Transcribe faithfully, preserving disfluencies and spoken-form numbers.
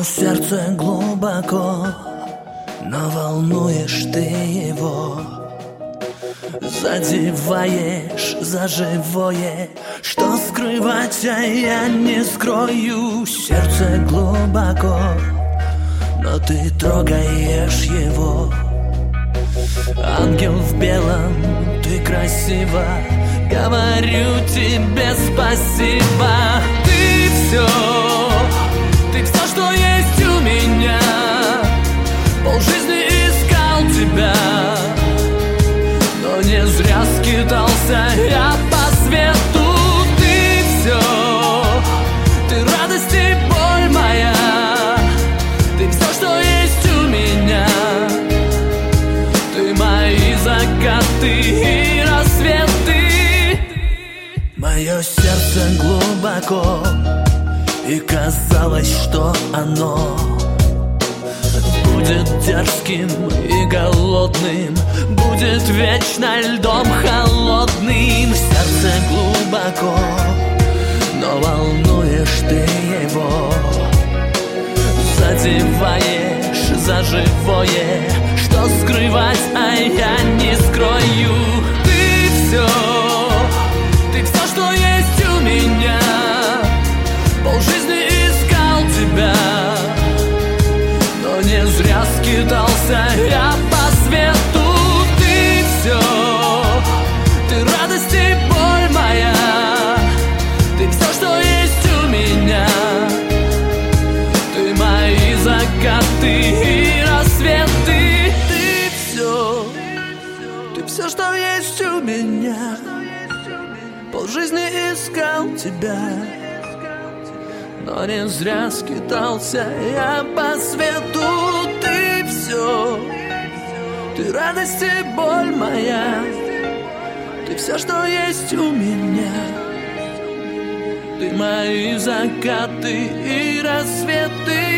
Мое сердце глубоко, но волнуешь ты его. Задеваешь за живое, что скрывать, а я не скрою. Сердце глубоко, но ты трогаешь его. Ангел в белом, ты красива, говорю тебе спасибо. Ты все, ты все, что есть у меня. Полжизни искал тебя, но не зря скитался я по свету. Ты все, ты радость и боль моя. Ты все, что есть у меня. Ты мои закаты и рассветы. Мое сердце глубоко, и казалось, что оно будет дерзким и голодным, будет вечно льдом холодным. Сердце глубоко, но волнуешь ты его. Задеваешь за живое, что скрывать, а я не скрою. Ты все, ты все, что есть у меня. Полжизни искал тебя, но не зря скитался я по свету. Ты все, ты радость и боль моя. Ты все, что есть у меня. Ты мои закаты и рассветы. Ты все, ты все, что есть у меня. Полжизни искал тебя, но не зря скитался я по свету. Ты все, ты радость и боль моя. Ты все, что есть у меня. Ты мои закаты и рассветы.